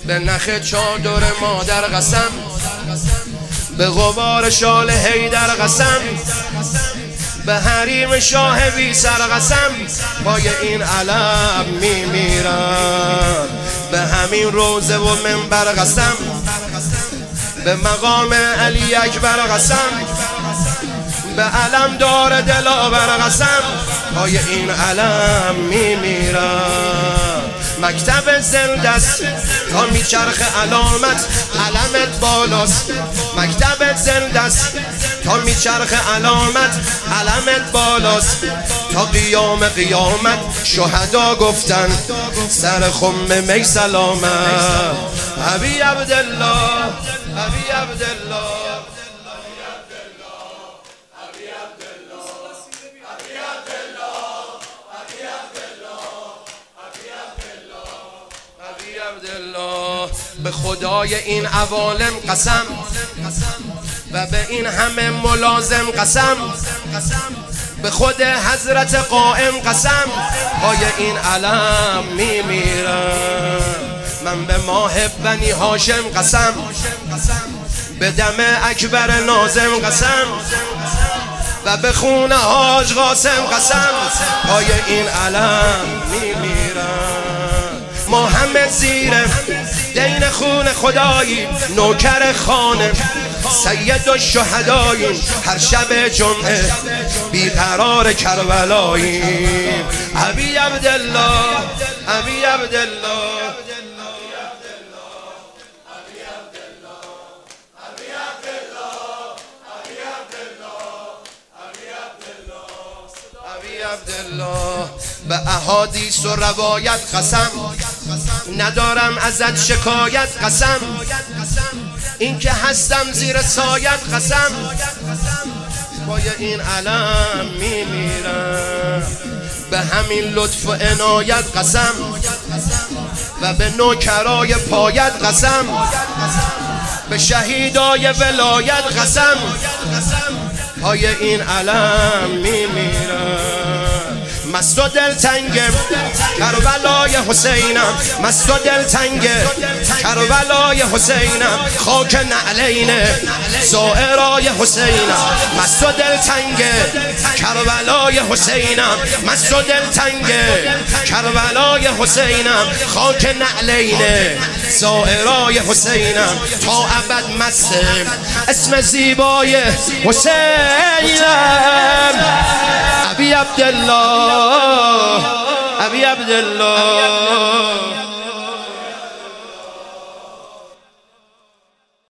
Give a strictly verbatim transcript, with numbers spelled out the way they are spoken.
به نخ چادر مادر قسم، به غبار شال حیدر قسم، به حریم شاه بی سر قسم. پای این علم میمیرم، به همین روزه و منبر قسم، به مقام علی اکبر قسم، به علم دار دلاور قسم. پای این علم میمیرم. مکتب زندست تا میچرخ علامت علمت بالاست. مکتب زندست تا میچرخ علامت علمت بالاست. تا قیام قیامت شهدا گفتن سر خم می سلامت. ابی عبدالله ابی عبدالله به خدای این عوالم قسم و به این همه ملازم قسم، به خود حضرت قائم قسم. پای این علم میمیرم. من به ماه بنی هاشم قسم، به دم اکبر ناظم قسم و به خون حاج قاسم قسم. پای این علم میمیرم. ما همه زیر دین خون خدایی، نوکر خانه سید و شهداییم. هر شب جمعه بیقرار کربلاییم. ابی عبدالله ابی عبدالله عبدالله. به احادیث و روایت قسم، ندارم ازت شکایت قسم. این که هستم زیر سایت قسم. پای این علم میمیرم. به همین لطف و عنایت قسم و به نوکرای پایت قسم، به شهیدای ولایت قسم. پای این علم میمیرم. مست و دلتنگم کربلای حسینم، مست و دلتنگم کربلای حسینم. خاک نعلین زائرای حسینم، مست و دلتنگم کربلای حسینم، مست و دلتنگم کربلای حسینم. خاک نعلین زائرای حسینم. تا ابد مستم اسم زیبای حسینم. ابی عبدالله ابی عبدالله